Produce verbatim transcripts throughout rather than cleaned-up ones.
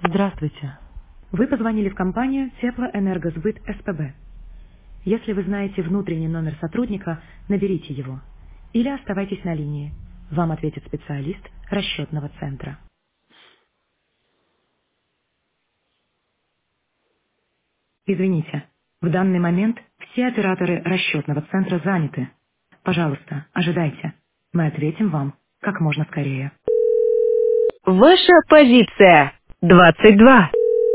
Здравствуйте. Вы позвонили в компанию Теплоэнергосбыт СПБ. Если вы знаете внутренний номер сотрудника, наберите его. Или оставайтесь на линии. Вам ответит специалист расчетного центра. Извините, в данный момент все операторы расчетного центра заняты. Пожалуйста, ожидайте. Мы ответим вам как можно скорее. Ваша позиция двадцать два.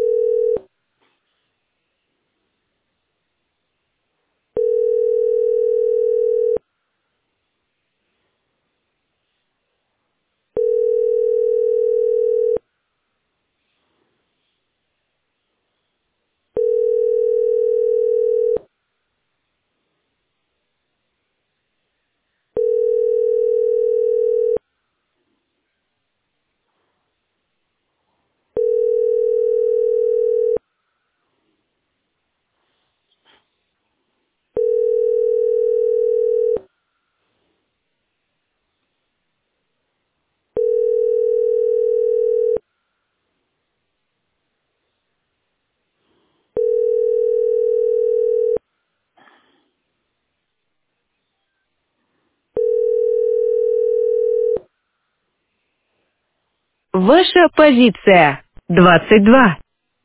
Ваша позиция двадцать два.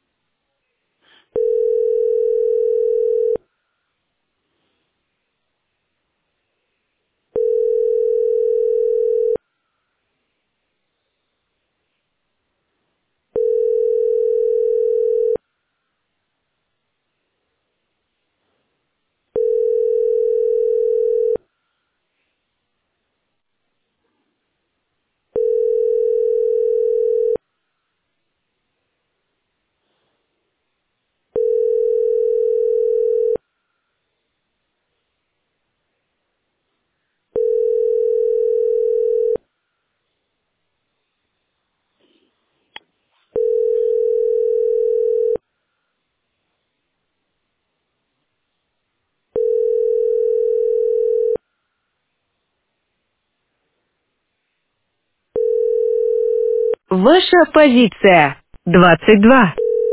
Ваша позиция двадцать два.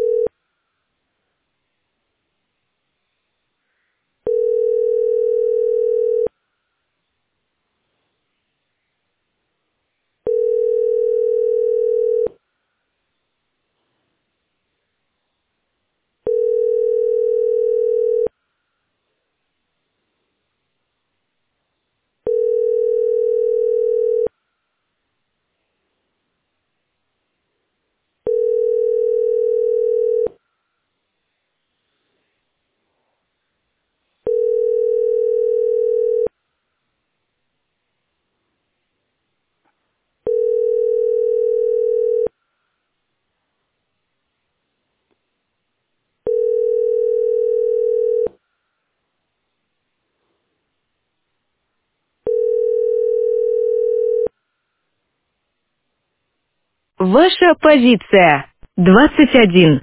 Ваша позиция двадцать один.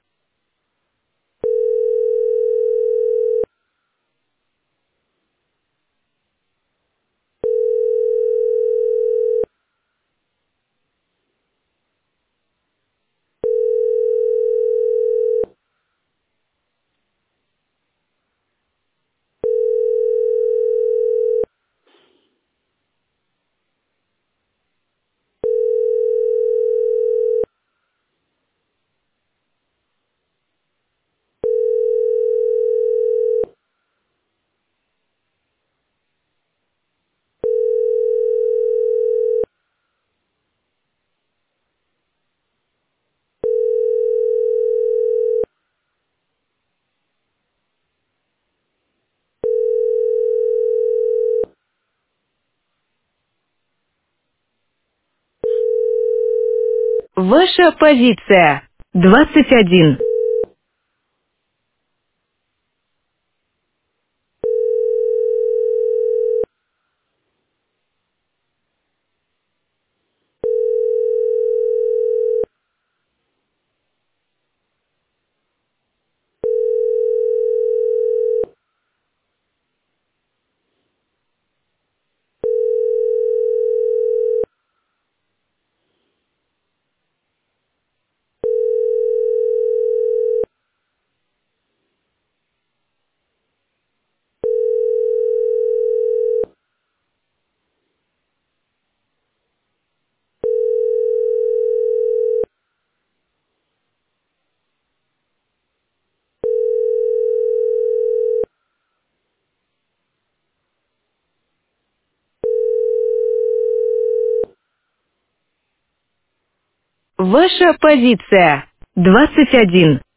Ваша позиция двадцать один. Ваша позиция. двадцать один.